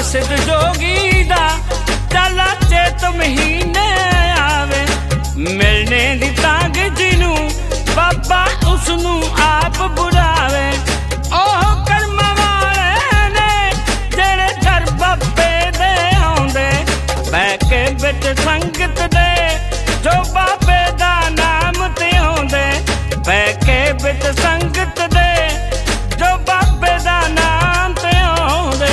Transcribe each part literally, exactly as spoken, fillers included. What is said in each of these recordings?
सिद्ध जोगी दा चाला चेत महीने आवे मिलने दी तांग जिनू बाबा उसनू आप बुलावे। ओह कर्म वाले ने जेड़े घर बाबे दे आउंदे बैठ के बिच संगत दे जो बाबे दा नाम ते आउंदे बैठ के बिच संगत दे जो बाबे दा नाम ते आउंदे।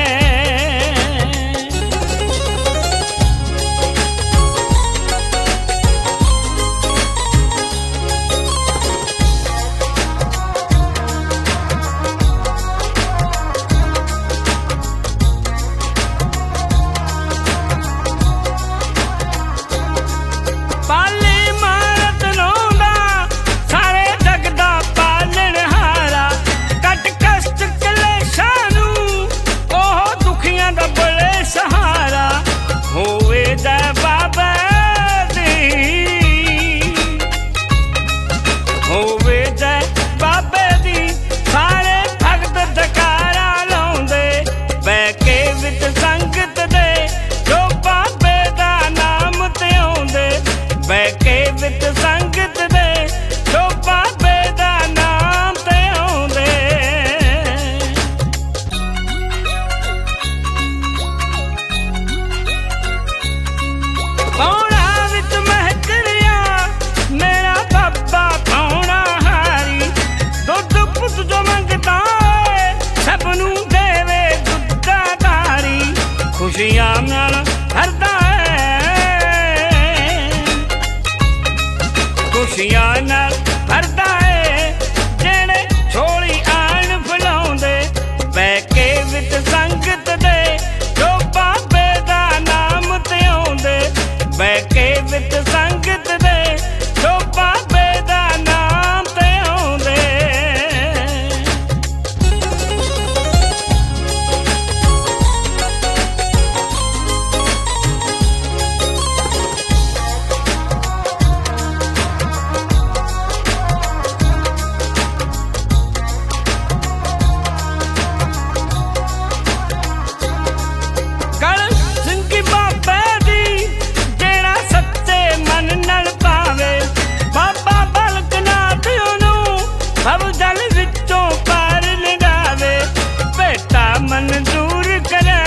खुशियां नाल भरदा है खुशियां नाल भरदा है जेड़े छोड़ी आन फलाउंदे बैठ के विच संगत दे जो बाबे दा नाम ते आउंदे बैठ के विच संगत दे जो बाबे दा नाम ते आउंदे। मंजूर करे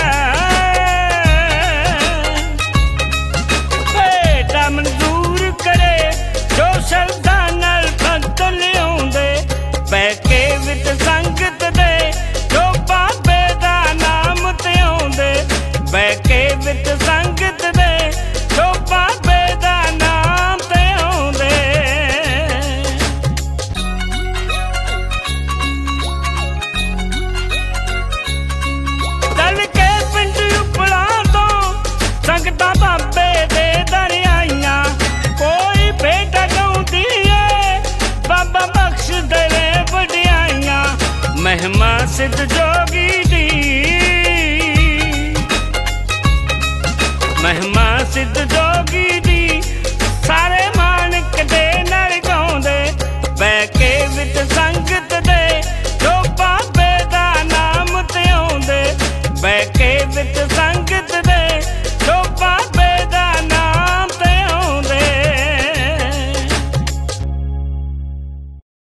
बेटा मंजूर करे जो शरदा नाल भगत लियाउंदे बैठ के विच संगत दे जो बाबे दा नाम ते आउंदे बैठ के विच संगत दे जो बाबे दा नाम ते आउंदे। संगतां बाबे दे दरियाइयां कोई बेटा गाउंदी है बाबा बख्श दे वडियाइयां महिमा सिद्ध जोगी दी महिमा सिद्ध जोगी दी सारे मानक दे नाल गाउंदे बैठ के विच संग